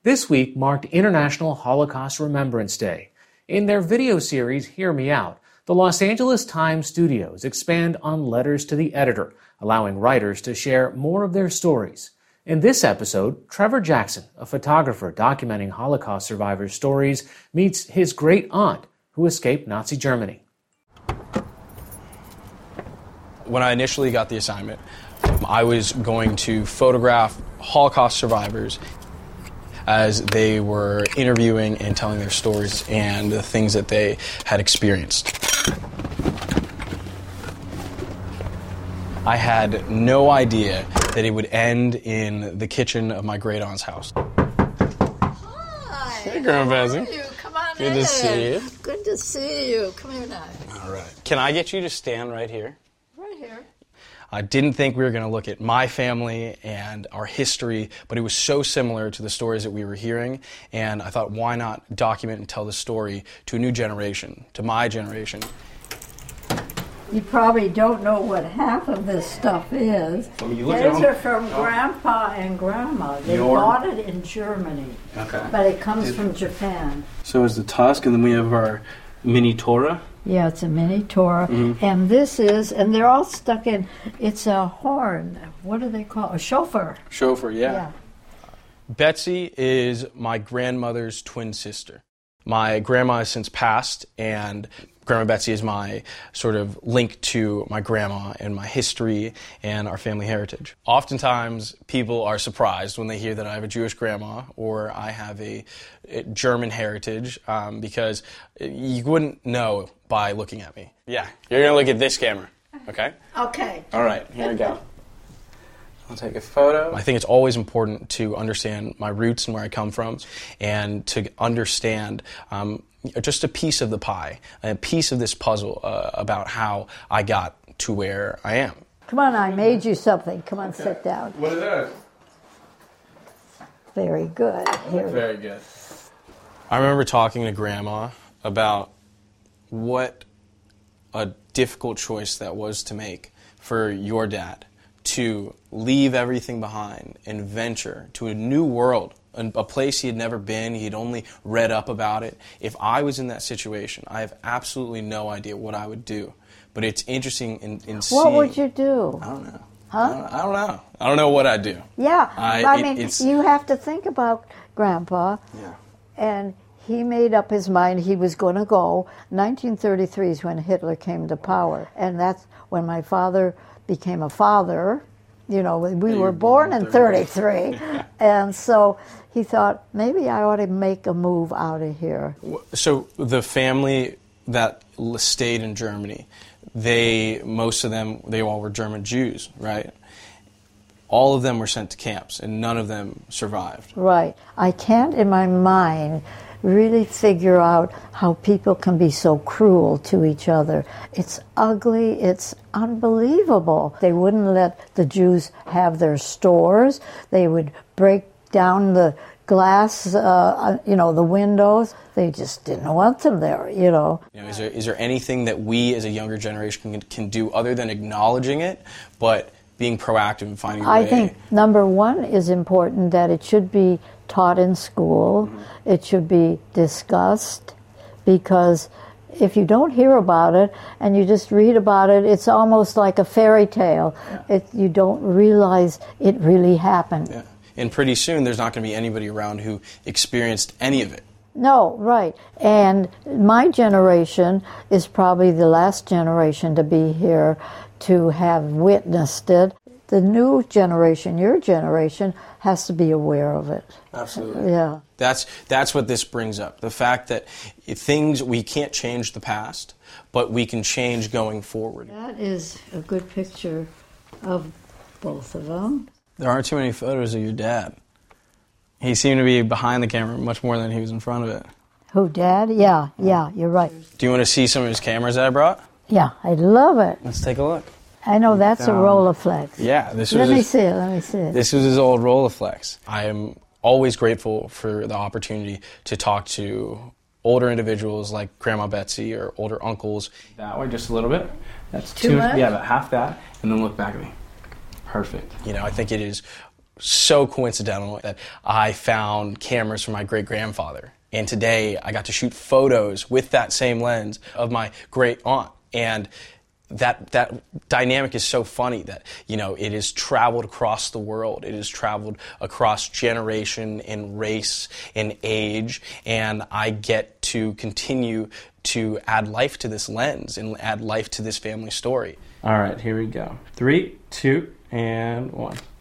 This week marked International Holocaust Remembrance Day. In their video series, Hear Me Out, the Los Angeles Times studios expand on letters to the editor, allowing writers to share more of their stories. In this episode, Trevor Jackson, a photographer documenting Holocaust survivors' stories, meets his great aunt who escaped Nazi Germany. When I initially got the assignment, I was going to photograph Holocaust survivors as they were interviewing and telling their stories and the things that they had experienced. I had no idea that it would end in the kitchen of my great aunt's house. Hi. Hey, Grandma Betsy. How are you? Come on Good in. to see you. Good to see you. Come here now. All right. Can I get you to stand right here? Right here. I didn't think we were going to look at my family and our history, but it was so similar to the stories that we were hearing, and I thought, why not document and tell the story to a new generation, to my generation. You probably don't know what half of this stuff is. I mean, you look These at them. are from Grandpa and Grandma. They Your- bought it in Germany, Okay. but it comes from Japan. So is the tusk, and then we have our mini Torah. Yeah, it's a mini Torah. And this is, and they're all stuck in, it's a horn. What do they call it? A shofar. Shofar, Yeah. Betsy is my grandmother's twin sister. My grandma has since passed, and Grandma Betsy is my sort of link to my grandma and my history and our family heritage. Oftentimes, people are surprised when they hear that I have a Jewish grandma or I have a German heritage because you wouldn't know by looking at me. Yeah, you're going to look at this camera, okay? Okay. All right, here we go. I'll take a photo. I think it's always important to understand my roots and where I come from and to understand just a piece of the pie, a piece of this puzzle about how I got to where I am. Come on, I made you something. Come on, sit down. What is that? Very good. Here. Very good. I remember talking to Grandma about what a difficult choice that was to make for your dad to leave everything behind and venture to a new world, a place he had never been. He'd only read up about it. If I was in that situation, I have absolutely no idea what I would do. But it's interesting in seeing... What would you do? I don't know. Huh? I don't know. I don't know what I'd do. Yeah, I mean, it's... you have to think about Grandpa, Yeah. and he made up his mind he was going to go. 1933 is when Hitler came to power, and that's when my father became a father. You know, we were born in 33, and so he thought, maybe I ought to make a move out of here. So the family that stayed in Germany, most of them, they all were German Jews, right? All of them were sent to camps, and none of them survived. Right. I can't, in my mind, really figure out how people can be so cruel to each other. It's ugly. It's unbelievable. They wouldn't let the have their stores. They would break down the glass, the windows. They just didn't want them there, Is there anything that we as a younger generation can do other than acknowledging it, but being proactive and finding a way? I think number one is important, that it should be taught in school. Mm-hmm. It should be discussed, because if you don't hear about it and you just read about it, it's almost like a fairy tale. Yeah. You don't realize it really happened. Yeah. And pretty soon there's not going to be anybody around who experienced any of it. No, right. And my generation is probably the last generation to be here to have witnessed it. The new generation, your generation, has to be aware of it. Absolutely. Yeah. That's what this brings up. The fact that we can't change the past, but we can change going forward. That is a good picture of both of them. There aren't too many photos of your dad. He seemed to be behind the camera much more than he was in front of it. Who, Dad? Yeah, you're right. Do you want to see some of his cameras that I brought? Yeah, I love it. Let's take a look. I know that's a Rolleiflex. Yeah, Let me see it. This was his old Rolleiflex. I am always grateful for the opportunity to talk to older individuals like Grandma Betsy or older uncles. That way, just a little bit. That's too much. Yeah, about half that, and then look back at me. Perfect. I think it is so coincidental that I found cameras from my great-grandfather. And today I got to shoot photos with that same lens of my great-aunt. And that dynamic is so funny that, you know, it has traveled across the world. It has traveled across generation and race and age. And I get to continue to add life to this lens and add life to this family story. All right, here we go. 3, 2, and 1.